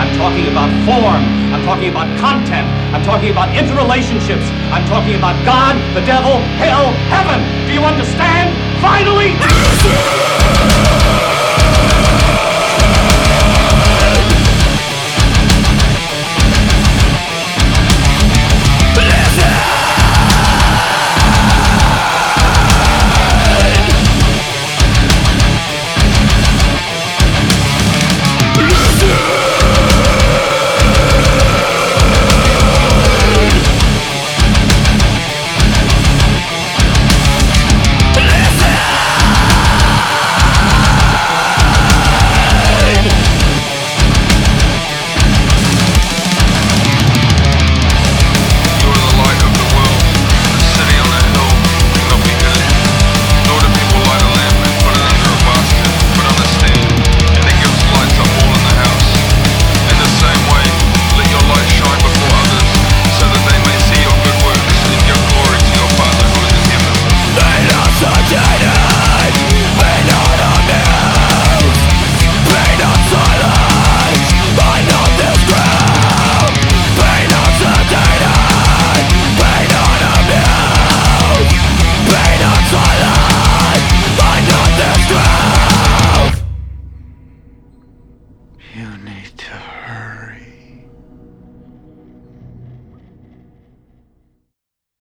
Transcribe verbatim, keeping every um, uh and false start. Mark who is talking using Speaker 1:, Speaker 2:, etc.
Speaker 1: I'm talking about form. I'm talking about content. I'm talking about interrelationships. I'm talking about God, the devil, hell, heaven. Do you understand? Finally!